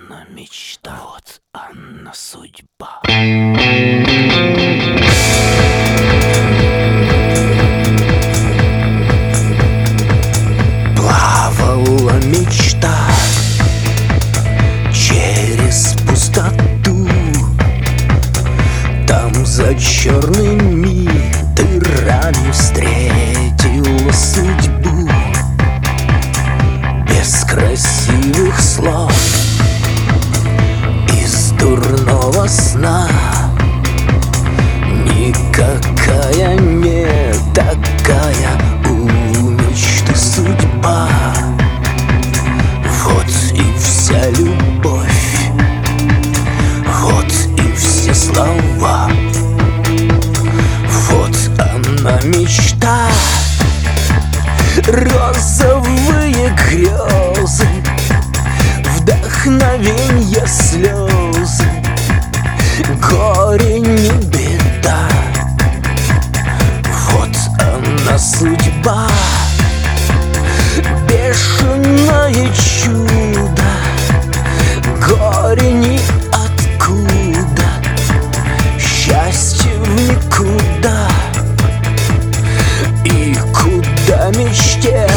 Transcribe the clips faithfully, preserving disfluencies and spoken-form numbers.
Анна мечта, вот Анна судьба. Плавала мечта через пустоту, там за черными дырами встретила судьбу. Без красивых слов, из дурного сна, никакая не такая у мечты судьба. Вот и вся любовь, вот и все слова, вот она мечта. Розовые грезы, вдохновенье, слезы, горе не беда. Вот она судьба, бешеное чудо, горе ниоткуда, счастье в никуда. И куда мечте,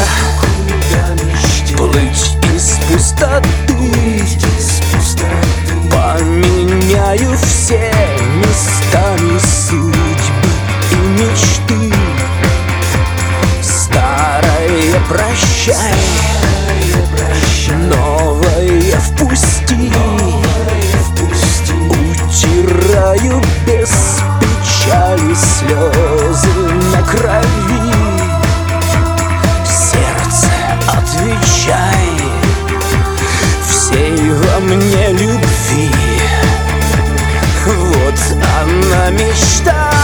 плыть из пустоты, поменяю все местами судьбы и мечты. Старое прощай, новое впусти, утираю без печали слезы на крови. Сердце, отвечай всей во мне любви. Вот она мечта.